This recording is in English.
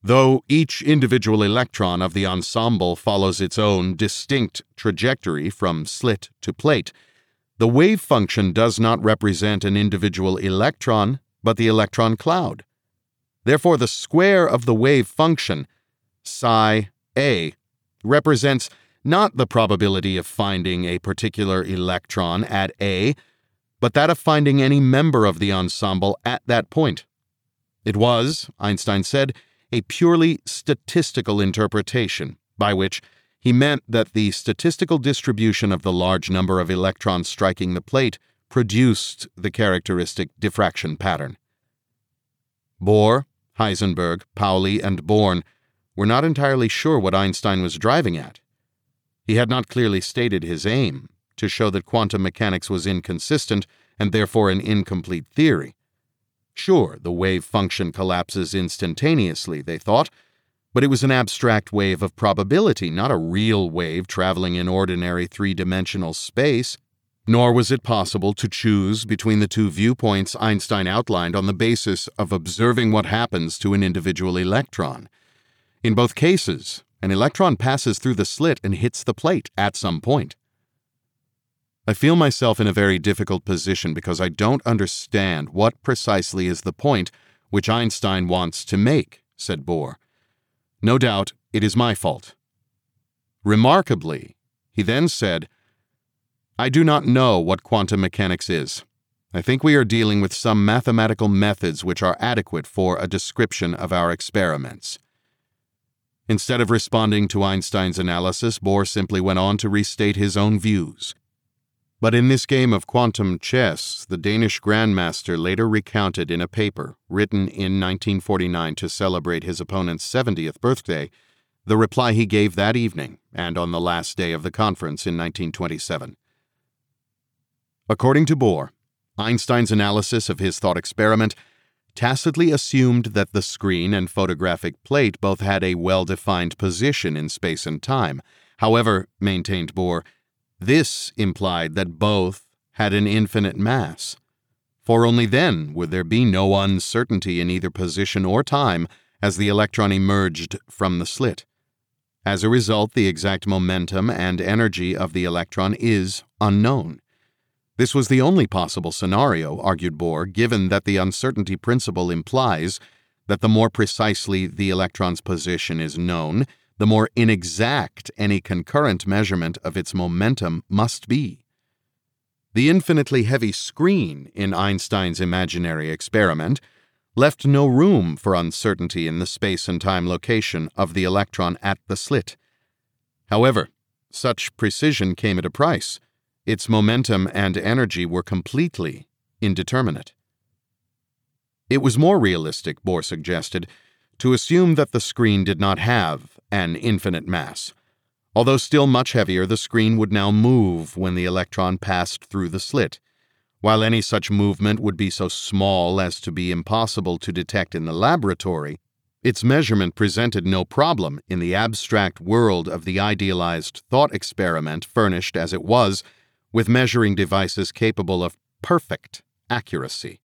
Though each individual electron of the ensemble follows its own distinct trajectory from slit to plate, the wave function does not represent an individual electron, but the electron cloud. Therefore, the square of the wave function, psi a, represents not the probability of finding a particular electron at A, but that of finding any member of the ensemble at that point. It was, Einstein said, a purely statistical interpretation, by which he meant that the statistical distribution of the large number of electrons striking the plate produced the characteristic diffraction pattern. Bohr, Heisenberg, Pauli, and Born were not entirely sure what Einstein was driving at. He had not clearly stated his aim, to show that quantum mechanics was inconsistent and therefore an incomplete theory. Sure, the wave function collapses instantaneously, they thought, but it was an abstract wave of probability, not a real wave traveling in ordinary three-dimensional space. Nor was it possible to choose between the two viewpoints Einstein outlined on the basis of observing what happens to an individual electron. In both cases, an electron passes through the slit and hits the plate at some point. I feel myself in a very difficult position because I don't understand what precisely is the point which Einstein wants to make, said Bohr. No doubt it is my fault. Remarkably, he then said, I do not know what quantum mechanics is. I think we are dealing with some mathematical methods which are adequate for a description of our experiments. Instead of responding to Einstein's analysis, Bohr simply went on to restate his own views. But in this game of quantum chess, the Danish grandmaster later recounted in a paper written in 1949 to celebrate his opponent's 70th birthday the reply he gave that evening and on the last day of the conference in 1927. According to Bohr, Einstein's analysis of his thought experiment tacitly assumed that the screen and photographic plate both had a well-defined position in space and time. However, maintained Bohr, this implied that both had an infinite mass, for only then would there be no uncertainty in either position or time as the electron emerged from the slit. As a result, the exact momentum and energy of the electron is unknown. This was the only possible scenario, argued Bohr, given that the uncertainty principle implies that the more precisely the electron's position is known, the more inexact any concurrent measurement of its momentum must be. The infinitely heavy screen in Einstein's imaginary experiment left no room for uncertainty in the space and time location of the electron at the slit. However, such precision came at a price. Its momentum and energy were completely indeterminate. It was more realistic, Bohr suggested, to assume that the screen did not have an infinite mass. Although still much heavier, the screen would now move when the electron passed through the slit. While any such movement would be so small as to be impossible to detect in the laboratory, its measurement presented no problem in the abstract world of the idealized thought experiment, furnished as it was with measuring devices capable of perfect accuracy.